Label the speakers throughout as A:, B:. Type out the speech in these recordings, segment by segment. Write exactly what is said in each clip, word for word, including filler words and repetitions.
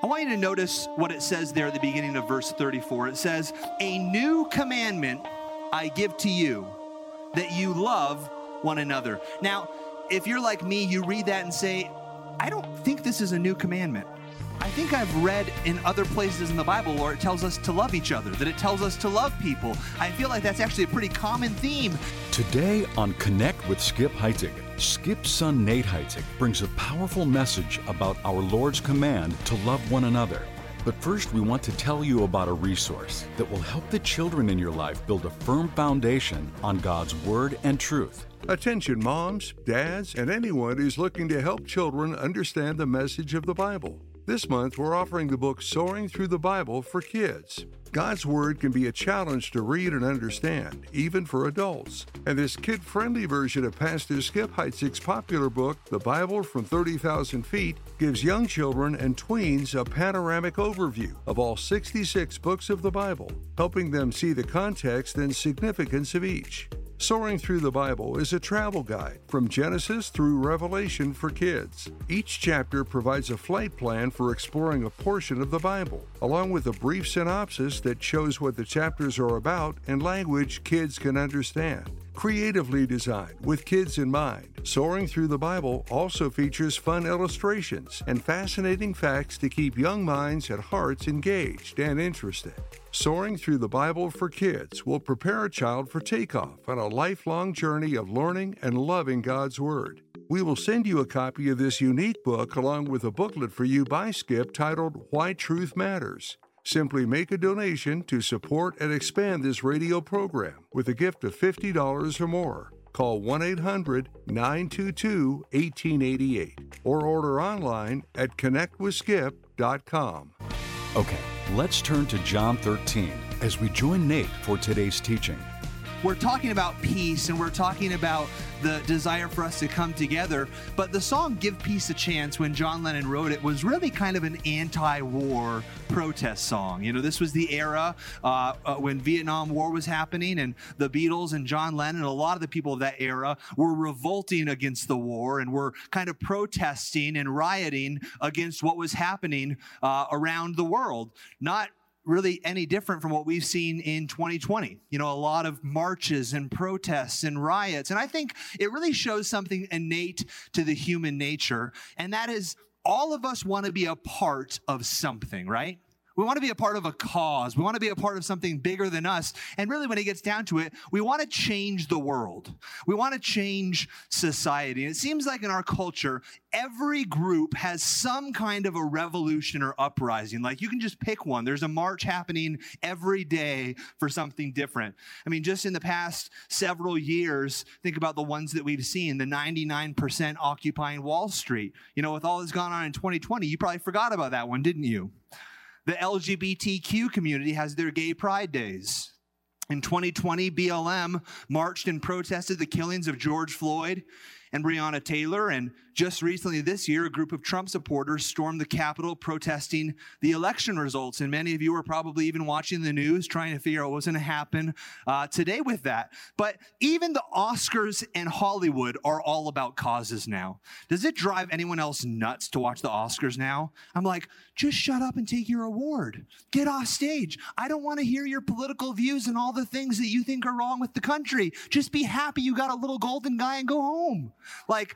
A: I want you to notice what it says there at the beginning of verse thirty-four. It says, "A new commandment I give to you, that you love one another." Now, if you're like me, you read that and say, I don't think this is a new commandment. I think I've read in other places in the Bible where it tells us to love each other, that it tells us to love people. I feel like that's actually a pretty common theme.
B: Today on Connect with Skip Heitzig, Skip's son Nate Heitzig brings a powerful message about our Lord's command to love one another. But first, we want to tell you about a resource that will help the children in your life build a firm foundation on God's Word and truth.
C: Attention moms, dads, and anyone who's looking to help children understand the message of the Bible. This month, we're offering the book Soaring Through the Bible for kids. God's Word can be a challenge to read and understand, even for adults. And this kid-friendly version of Pastor Skip Heitzig's popular book, The Bible from thirty thousand Feet, gives young children and tweens a panoramic overview of all sixty-six books of the Bible, helping them see the context and significance of each. Soaring Through the Bible is a travel guide from Genesis through Revelation for kids. Each chapter provides a flight plan for exploring a portion of the Bible, along with a brief synopsis that shows what the chapters are about in language kids can understand. Creatively designed with kids in mind, Soaring Through the Bible also features fun illustrations and fascinating facts to keep young minds and hearts engaged and interested. Soaring Through the Bible for Kids will prepare a child for takeoff on a lifelong journey of learning and loving God's Word. We will send you a copy of this unique book along with a booklet for you by Skip titled Why Truth Matters. Simply make a donation to support and expand this radio program with a gift of fifty dollars or more. Call one eight hundred nine two two one eight eight eight or order online at connect with skip dot com.
B: Okay, let's turn to John thirteen as we join Nate for today's teaching.
A: We're talking about peace and we're talking about the desire for us to come together. But the song Give Peace a Chance, when John Lennon wrote it, was really kind of an anti-war protest song. You know, this was the era uh, uh, when Vietnam War was happening, and the Beatles and John Lennon, and a lot of the people of that era were revolting against the war and were kind of protesting and rioting against what was happening uh, around the world. Not really any different from what we've seen in twenty twenty. You know, a lot of marches and protests and riots. And I think it really shows something innate to the human nature. And that is, all of us want to be a part of something, right? We want to be a part of a cause. We want to be a part of something bigger than us. And really, when it gets down to it, we want to change the world. We want to change society. And it seems like in our culture, every group has some kind of a revolution or uprising. Like, you can just pick one. There's a march happening every day for something different. I mean, just in the past several years, think about the ones that we've seen, the ninety-nine percent occupying Wall Street. You know, with all that's gone on in twenty twenty, you probably forgot about that one, didn't you? The L G B T Q community has their gay pride days. In twenty twenty, B L M marched and protested the killings of George Floyd and Breonna Taylor. And just recently this year, a group of Trump supporters stormed the Capitol protesting the election results. And many of you are probably even watching the news, trying to figure out what's going to happen uh, today with that. But even the Oscars and Hollywood are all about causes now. Does it drive anyone else nuts to watch the Oscars now? I'm like, just shut up and take your award. Get off stage. I don't want to hear your political views and all the things that you think are wrong with the country. Just be happy you got a little golden guy and go home. Like,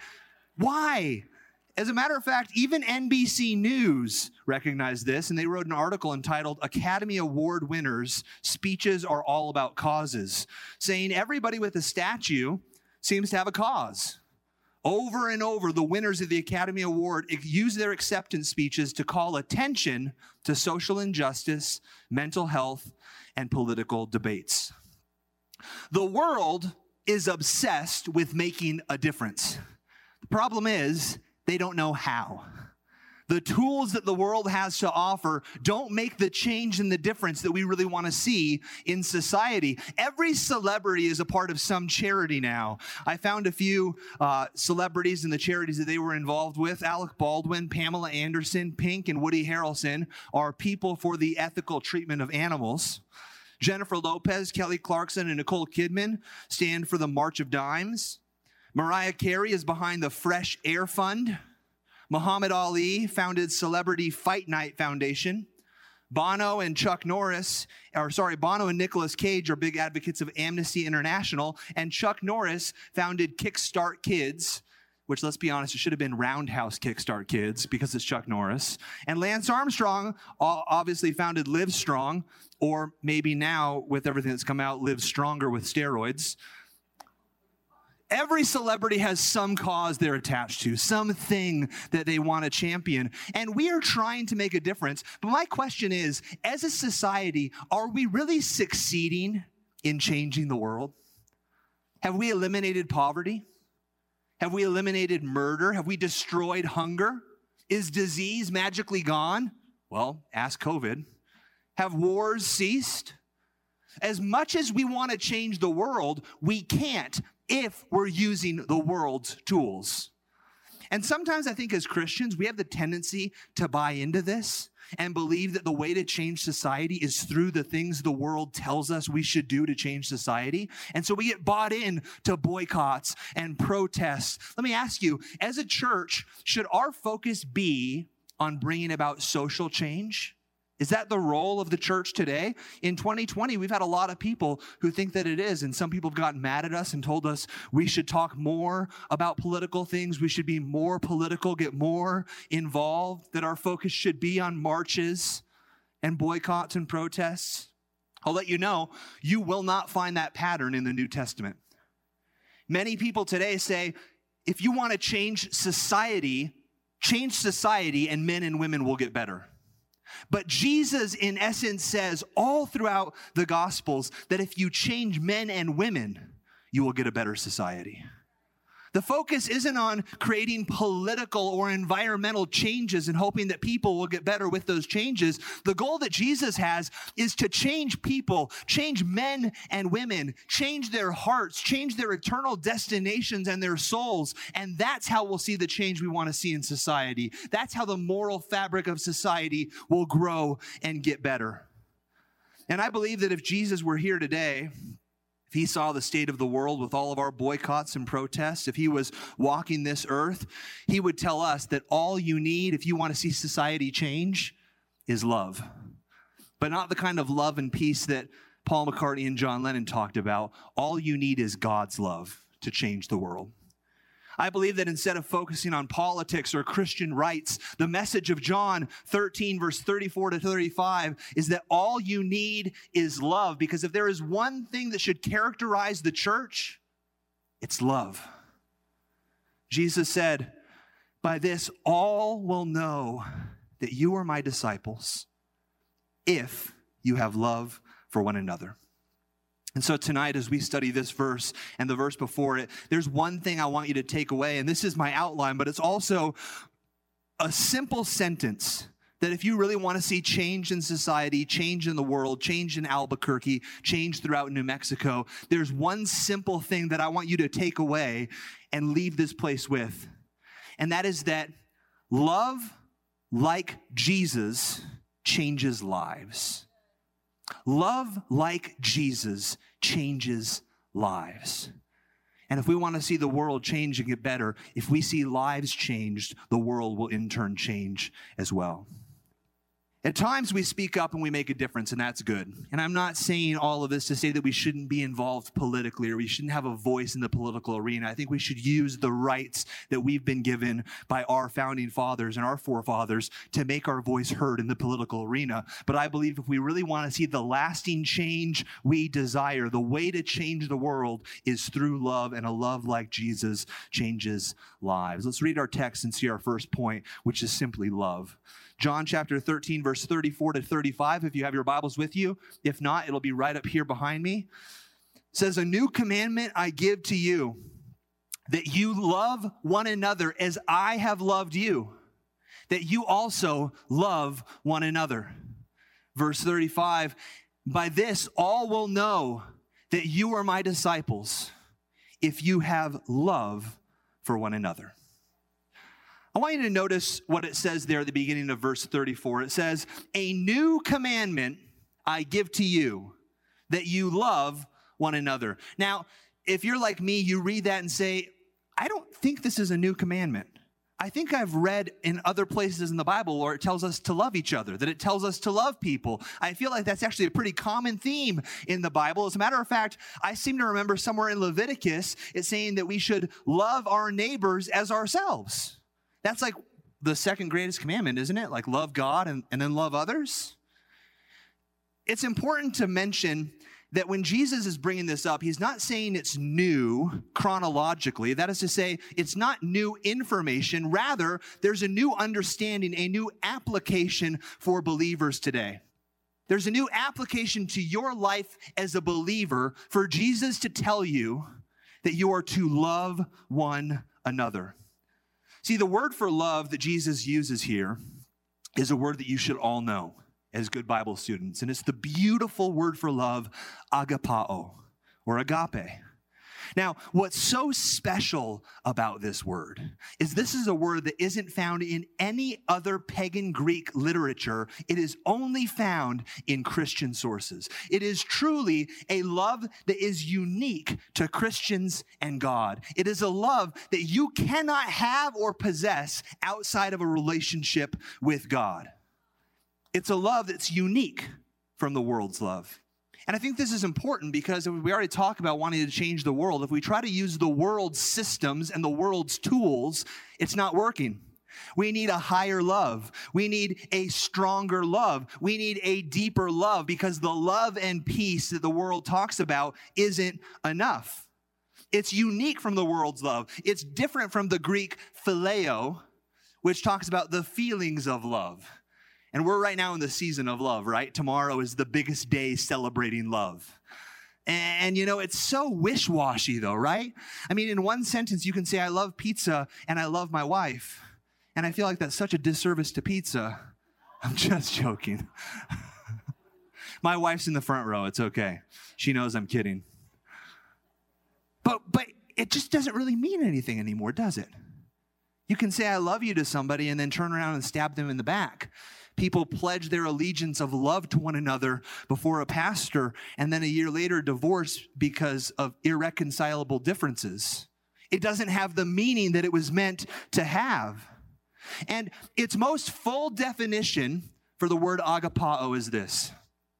A: why? As a matter of fact, even N B C News recognized this, and they wrote an article entitled Academy Award Winners Speeches Are All About Causes, saying everybody with a statue seems to have a cause. Over and over, the winners of the Academy Award use their acceptance speeches to call attention to social injustice, mental health, and political debates. The world is obsessed with making a difference. The problem is, they don't know how. The tools that the world has to offer don't make the change and the difference that we really want to see in society. Every celebrity is a part of some charity now. I found a few uh, celebrities and the charities that they were involved with. Alec Baldwin, Pamela Anderson, Pink, and Woody Harrelson are people for the ethical treatment of animals. Jennifer Lopez, Kelly Clarkson, and Nicole Kidman stand for the March of Dimes. Mariah Carey is behind the Fresh Air Fund. Muhammad Ali founded Celebrity Fight Night Foundation. Bono and Chuck Norris, or sorry, Bono and Nicolas Cage are big advocates of Amnesty International, and Chuck Norris founded Kickstart Kids, which, let's be honest, it should have been Roundhouse Kickstart Kids because it's Chuck Norris. And Lance Armstrong obviously founded Live Strong, or maybe now, with everything that's come out, Live Stronger with steroids. Every celebrity has some cause they're attached to, something that they want to champion. And we are trying to make a difference. But my question is, as a society, are we really succeeding in changing the world? Have we eliminated poverty? Have we eliminated murder? Have we destroyed hunger? Is disease magically gone? Well, ask COVID. Have wars ceased? As much as we want to change the world, we can't if we're using the world's tools. And sometimes I think as Christians, we have the tendency to buy into this and believe that the way to change society is through the things the world tells us we should do to change society. And so we get bought in to boycotts and protests. Let me ask you, as a church, should our focus be on bringing about social change? Is that the role of the church today? In twenty twenty, we've had a lot of people who think that it is, and some people have gotten mad at us and told us we should talk more about political things, we should be more political, get more involved, that our focus should be on marches and boycotts and protests. I'll let you know, you will not find that pattern in the New Testament. Many people today say, if you want to change society, change society and men and women will get better. But Jesus, in essence, says all throughout the Gospels that if you change men and women, you will get a better society. The focus isn't on creating political or environmental changes and hoping that people will get better with those changes. The goal that Jesus has is to change people, change men and women, change their hearts, change their eternal destinations and their souls. And that's how we'll see the change we want to see in society. That's how the moral fabric of society will grow and get better. And I believe that if Jesus were here today, if he saw the state of the world with all of our boycotts and protests, if he was walking this earth, he would tell us that all you need if you want to see society change is love. But not the kind of love and peace that Paul McCartney and John Lennon talked about. All you need is God's love to change the world. I believe that instead of focusing on politics or Christian rights, the message of John thirteen, verse thirty-four to thirty-five is that all you need is love. Because if there is one thing that should characterize the church, it's love. Jesus said, by this all will know that you are my disciples if you have love for one another. And so tonight, as we study this verse and the verse before it, there's one thing I want you to take away, and this is my outline, but it's also a simple sentence that if you really want to see change in society, change in the world, change in Albuquerque, change throughout New Mexico, there's one simple thing that I want you to take away and leave this place with, and that is that love, like Jesus, changes lives. Love like Jesus changes lives. And if we want to see the world change and get better, if we see lives changed, the world will in turn change as well. At times we speak up and we make a difference, and that's good. And I'm not saying all of this to say that we shouldn't be involved politically or we shouldn't have a voice in the political arena. I think we should use the rights that we've been given by our founding fathers and our forefathers to make our voice heard in the political arena. But I believe if we really want to see the lasting change we desire, the way to change the world is through love, and a love like Jesus changes lives. Let's read our text and see our first point, which is simply love. John chapter thirteen, verse thirty-four to thirty-five, if you have your Bibles with you. If not, it'll be right up here behind me. It says, a new commandment I give to you, that you love one another as I have loved you, that you also love one another. Verse thirty-five, by this all will know that you are my disciples, if you have love for one another. I want you to notice what it says there at the beginning of verse thirty-four. It says, a new commandment I give to you, that you love one another. Now, if you're like me, you read that and say, I don't think this is a new commandment. I think I've read in other places in the Bible where it tells us to love each other, that it tells us to love people. I feel like that's actually a pretty common theme in the Bible. As a matter of fact, I seem to remember somewhere in Leviticus, it's saying that we should love our neighbors as ourselves. That's like the second greatest commandment, isn't it? Like love God and, and then love others. It's important to mention that when Jesus is bringing this up, he's not saying it's new chronologically. That is to say, it's not new information. Rather, there's a new understanding, a new application for believers today. There's a new application to your life as a believer for Jesus to tell you that you are to love one another. See, the word for love that Jesus uses here is a word that you should all know as good Bible students. And it's the beautiful word for love, agapao, or agape. Now, what's so special about this word is this is a word that isn't found in any other pagan Greek literature. It is only found in Christian sources. It is truly a love that is unique to Christians and God. It is a love that you cannot have or possess outside of a relationship with God. It's a love that's unique from the world's love. And I think this is important because we already talked about wanting to change the world. If we try to use the world's systems and the world's tools, it's not working. We need a higher love. We need a stronger love. We need a deeper love because the love and peace that the world talks about isn't enough. It's unique from the world's love. It's different from the Greek phileo, which talks about the feelings of love. And we're right now in the season of love, right? Tomorrow is the biggest day celebrating love. And, you know, it's so wish-washy, though, right? I mean, in one sentence, you can say, I love pizza and I love my wife. And I feel like that's such a disservice to pizza. I'm just joking. My wife's in the front row. It's okay. She knows I'm kidding. But, but it just doesn't really mean anything anymore, does it? You can say, I love you to somebody and then turn around and stab them in the back. People pledge their allegiance of love to one another before a pastor and then a year later divorce because of irreconcilable differences. It doesn't have the meaning that it was meant to have. And its most full definition for the word agapao is this: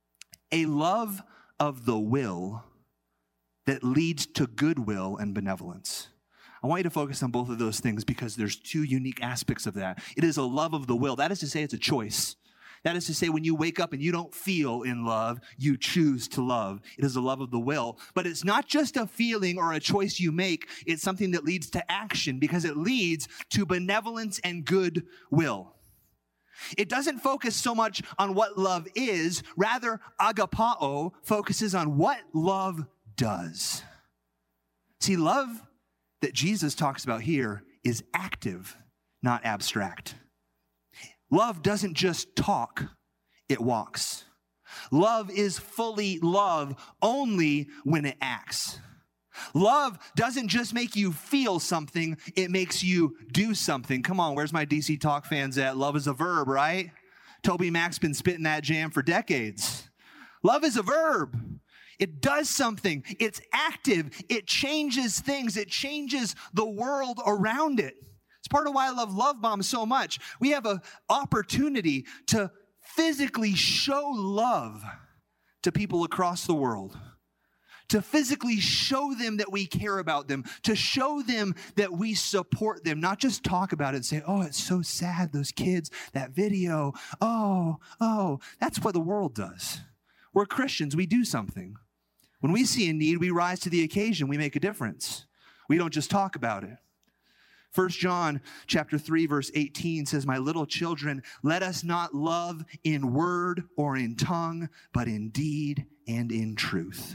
A: a love of the will that leads to goodwill and benevolence. I want you to focus on both of those things because there's two unique aspects of that. It is a love of the will. That is to say, it's a choice. That is to say, when you wake up and you don't feel in love, you choose to love. It is a love of the will. But it's not just a feeling or a choice you make. It's something that leads to action because it leads to benevolence and goodwill. It doesn't focus so much on what love is. Rather, agapao focuses on what love does. See, love that Jesus talks about here is active, not abstract. Love doesn't just talk, it walks. Love is fully love only when it acts. Love doesn't just make you feel something, it makes you do something. Come on, where's my D C Talk fans at? Love is a verb, right? Toby Mac's been spitting that jam for decades. Love is a verb. It does something. It's active. It changes things. It changes the world around it. It's part of why I love Love Bomb so much. We have an opportunity to physically show love to people across the world, to physically show them that we care about them, to show them that we support them, not just talk about it and say, oh, it's so sad, those kids, that video, oh, oh. That's what the world does. We're Christians. We do something. When we see a need, we rise to the occasion. We make a difference. We don't just talk about it. First John chapter three, verse eighteen says, my little children, let us not love in word or in tongue, but in deed and in truth.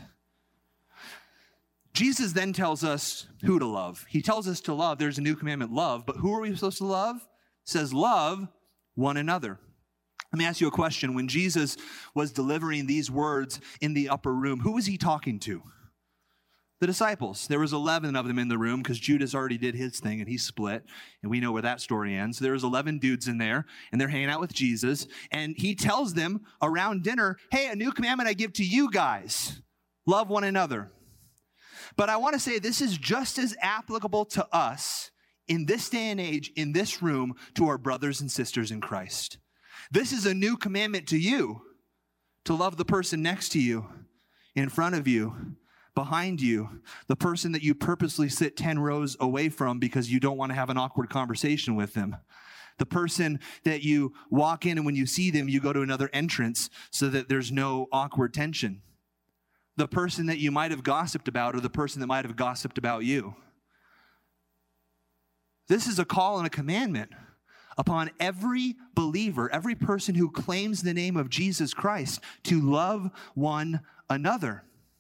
A: Jesus then tells us who to love. He tells us to love. There's a new commandment, love. But who are we supposed to love? It says love one another. Let me ask you a question. When Jesus was delivering these words in the upper room, who was he talking to? The disciples. There was eleven of them in the room because Judas already did his thing and he split. And we know where that story ends. There was eleven dudes in there and they're hanging out with Jesus. And he tells them around dinner, hey, a new commandment I give to you guys. Love one another. But I want to say this is just as applicable to us in this day and age, in this room, to our brothers and sisters in Christ. This is a new commandment to you, to love the person next to you, in front of you, behind you, the person that you purposely sit ten rows away from because you don't want to have an awkward conversation with them. The person that you walk in and when you see them, you go to another entrance so that there's no awkward tension. The person that you might have gossiped about or the person that might have gossiped about you. This is a call and a commandment upon every believer, every person who claims the name of Jesus Christ, to love one another.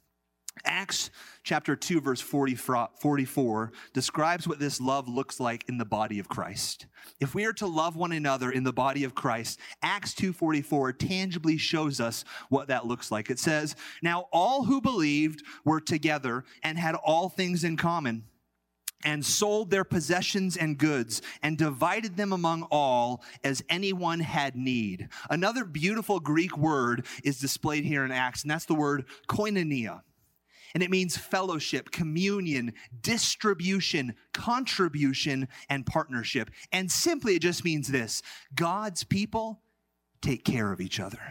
A: Acts chapter two, verse forty-four describes what this love looks like in the body of Christ. If we are to love one another in the body of Christ, Acts two forty-four tangibly shows us what that looks like. It says, "Now all who believed were together and had all things in common, and sold their possessions and goods, and divided them among all as anyone had need." Another beautiful Greek word is displayed here in Acts, and that's the word koinonia. And it means fellowship, communion, distribution, contribution, and partnership. And simply it just means this: God's people take care of each other.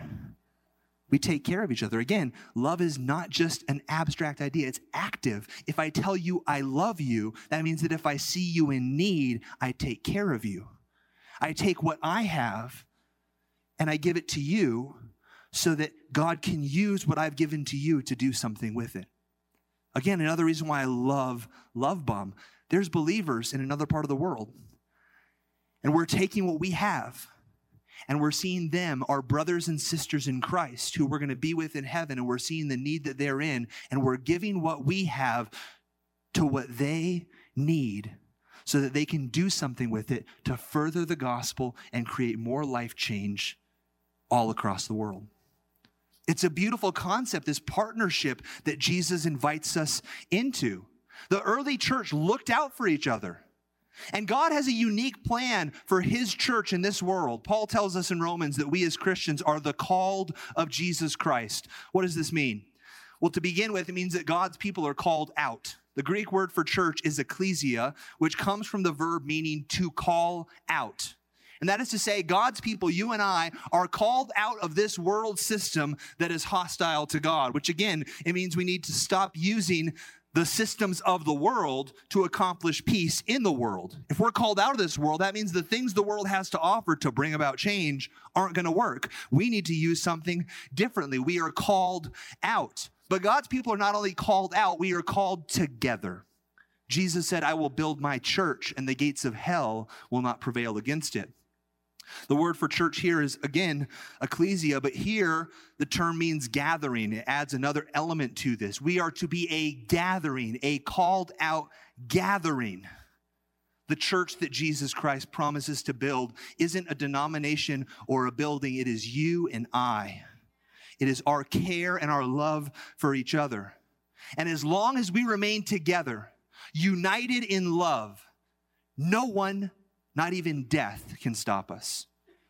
A: We take care of each other. Again, love is not just an abstract idea. It's active. If I tell you I love you, that means that if I see you in need, I take care of you. I take what I have and I give it to you so that God can use what I've given to you to do something with it. Again, another reason why I love Love Bomb. There's believers in another part of the world, and we're taking what we have, and we're seeing them, our brothers and sisters in Christ, who we're going to be with in heaven, and we're seeing the need that they're in, and we're giving what we have to what they need so that they can do something with it to further the gospel and create more life change all across the world. It's a beautiful concept, this partnership that Jesus invites us into. The early church looked out for each other. And God has a unique plan for his church in this world. Paul tells us in Romans that we as Christians are the called of Jesus Christ. What does this mean? Well, to begin with, it means that God's people are called out. The Greek word for church is ecclesia, which comes from the verb meaning to call out. And that is to say, God's people, you and I, are called out of this world system that is hostile to God, which again, it means we need to stop using the systems of the world to accomplish peace in the world. If we're called out of this world, that means the things the world has to offer to bring about change aren't going to work. We need to use something differently. We are called out. But God's people are not only called out, we are called together. Jesus said, "I will build my church, and the gates of hell will not prevail against it." The word for church here is, again, ecclesia, but here the term means gathering. It adds another element to this. We are to be a gathering, a called out gathering. The church that Jesus Christ promises to build isn't a denomination or a building. It is you and I. It is our care and our love for each other. And as long as we remain together, united in love, no one, not even death, can stop us.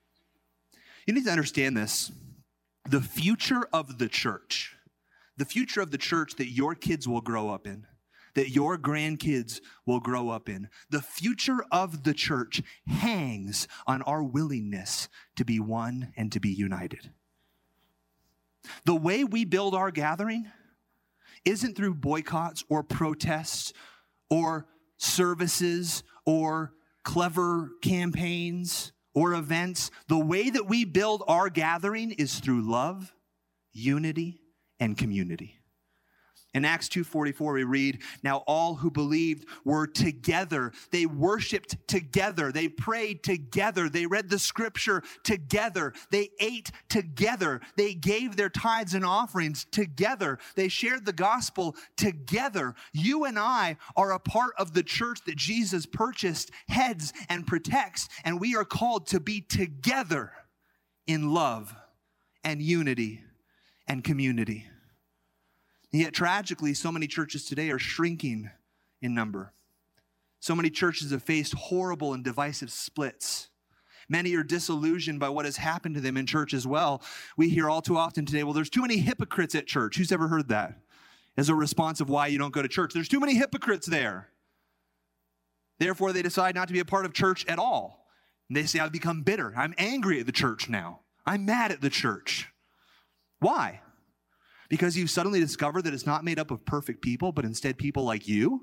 A: You need to understand this. The future of the church, the future of the church that your kids will grow up in, that your grandkids will grow up in, the future of the church hangs on our willingness to be one and to be united. The way we build our gathering isn't through boycotts or protests or services or clever campaigns or events. The way that we build our gathering is through love, unity, and community. In Acts two forty-four, we read, "Now all who believed were together. They worshiped together. They prayed together. They read the scripture together. They ate together. They gave their tithes and offerings together. They shared the gospel together." You and I are a part of the church that Jesus purchased, heads, and protects, and we are called to be together in love and unity and community. Yet tragically, so many churches today are shrinking in number. So many churches have faced horrible and divisive splits. Many are disillusioned by what has happened to them in church as well. We hear all too often today, well, there's too many hypocrites at church. Who's ever heard that as a response of why you don't go to church? There's too many hypocrites there. Therefore, they decide not to be a part of church at all. And they say, I've become bitter. I'm angry at the church now. I'm mad at the church. Why? Because you suddenly discover that it's not made up of perfect people, but instead people like you?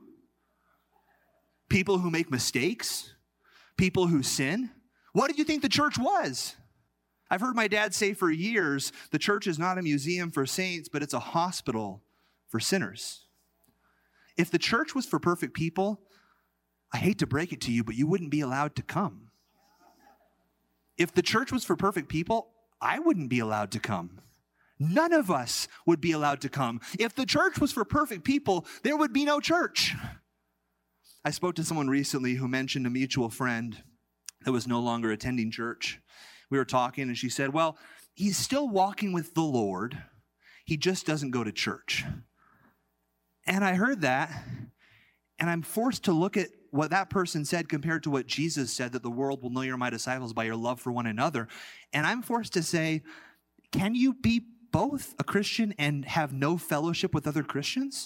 A: People who make mistakes? People who sin? What did you think the church was? I've heard my dad say for years, the church is not a museum for saints, but it's a hospital for sinners. If the church was for perfect people, I hate to break it to you, but you wouldn't be allowed to come. If the church was for perfect people, I wouldn't be allowed to come. None of us would be allowed to come. If the church was for perfect people, there would be no church. I spoke to someone recently who mentioned a mutual friend that was no longer attending church. We were talking and she said, well, he's still walking with the Lord. He just doesn't go to church. And I heard that, and I'm forced to look at what that person said compared to what Jesus said, that the world will know you're my disciples by your love for one another. And I'm forced to say, can you be both a Christian and have no fellowship with other Christians?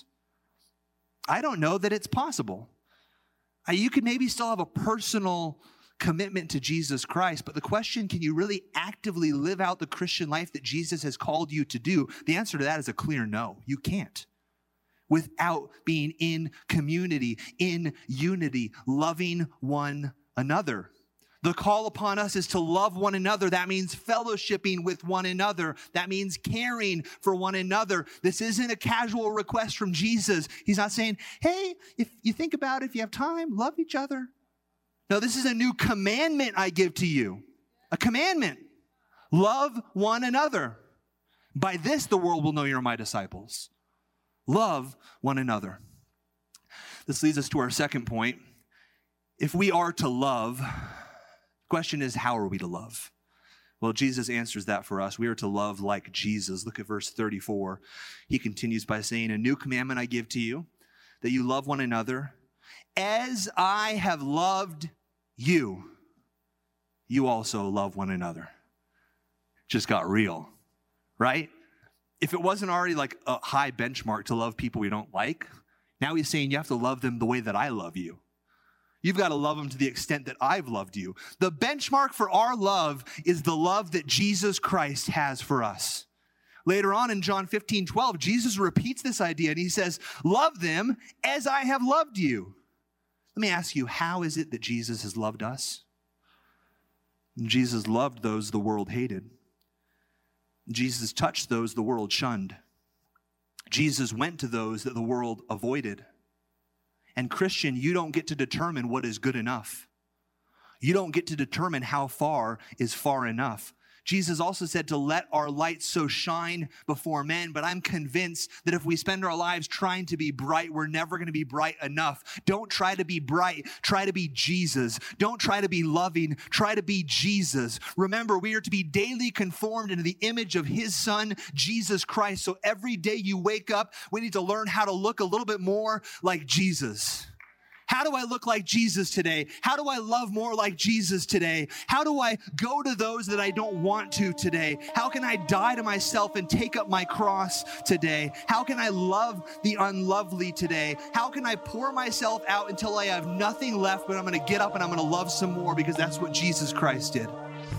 A: I don't know that it's possible. You could maybe still have a personal commitment to Jesus Christ, but the question, can you really actively live out the Christian life that Jesus has called you to do? The answer to that is a clear no. You can't. Without being in community, in unity, loving one another. The call upon us is to love one another. That means fellowshipping with one another. That means caring for one another. This isn't a casual request from Jesus. He's not saying, hey, if you think about it, if you have time, love each other. No, this is a new commandment I give to you. A commandment. Love one another. By this, the world will know you're my disciples. Love one another. This leads us to our second point. If we are to love, the question is, how are we to love? Well, Jesus answers that for us. We are to love like Jesus. Look at verse thirty-four. He continues by saying, a new commandment I give to you, that you love one another. As I have loved you, you also love one another. Just got real, right? If it wasn't already like a high benchmark to love people we don't like, now he's saying you have to love them the way that I love you. You've got to love them to the extent that I've loved you. The benchmark for our love is the love that Jesus Christ has for us. Later on in John fifteen twelve, Jesus repeats this idea and he says, love them as I have loved you. Let me ask you, how is it that Jesus has loved us? Jesus loved those the world hated. Jesus touched those the world shunned. Jesus went to those that the world avoided. And Christian, you don't get to determine what is good enough. You don't get to determine how far is far enough. Jesus also said to let our light so shine before men, but I'm convinced that if we spend our lives trying to be bright, we're never going to be bright enough. Don't try to be bright. Try to be Jesus. Don't try to be loving. Try to be Jesus. Remember, we are to be daily conformed into the image of his son, Jesus Christ. So every day you wake up, we need to learn how to look a little bit more like Jesus. How do I look like Jesus today? How do I love more like Jesus today? How do I go to those that I don't want to today? How can I die to myself and take up my cross today? How can I love the unlovely today? How can I pour myself out until I have nothing left, but I'm going to get up and I'm going to love some more because that's what Jesus Christ did.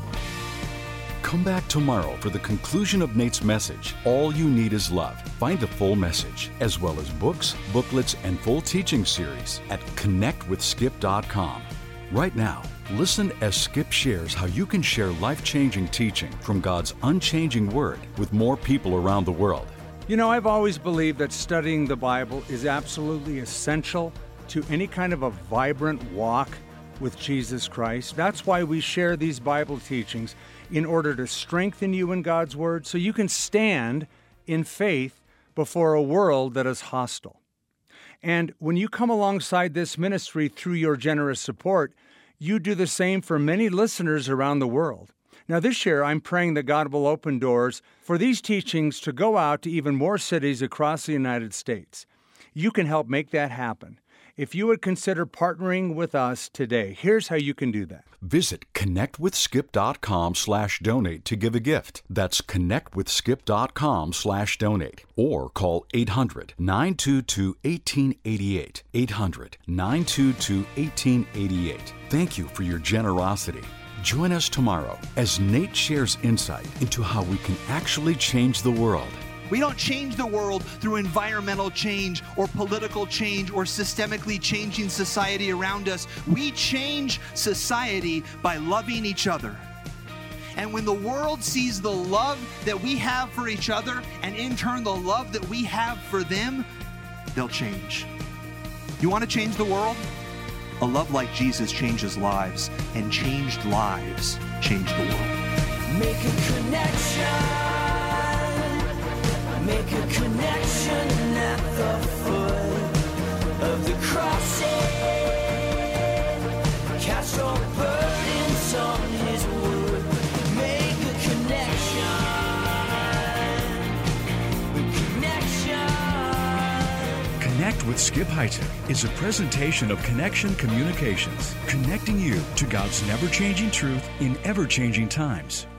B: Come back tomorrow for the conclusion of Nate's message, All You Need Is Love. Find the full message, as well as books, booklets, and full teaching series at connect with skip dot com. Right now, listen as Skip shares how you can share life-changing teaching from God's unchanging Word with more people around the world.
D: You know, I've always believed that studying the Bible is absolutely essential to any kind of a vibrant walk with Jesus Christ. That's why we share these Bible teachings, in order to strengthen you in God's Word so you can stand in faith before a world that is hostile. And when you come alongside this ministry through your generous support, you do the same for many listeners around the world. Now this year, I'm praying that God will open doors for these teachings to go out to even more cities across the United States. You can help make that happen. if you would consider partnering with us today. Here's how you can do that.
B: Visit connectwithskip.com slash donate to give a gift. That's connectwithskip.com slash donate. Or call eight hundred, nine two two, one eight eight eight. eight hundred, nine two two, one eight eight eight. Thank you for your generosity. Join us tomorrow as Nate shares insight into how we can actually change the world.
A: We don't change the world through environmental change or political change or systemically changing society around us. We change society by loving each other. And when the world sees the love that we have for each other, and in turn the love that we have for them, they'll change. You want to change the world? A love like Jesus changes lives, and changed lives change the world.
E: Make a connection. Make a connection at the foot of the cross. Cast your burdens on his wood. Make a connection. Connection.
F: Connect with Skip Heitzig is a presentation of Connection Communications, connecting you to God's never-changing truth in ever-changing times.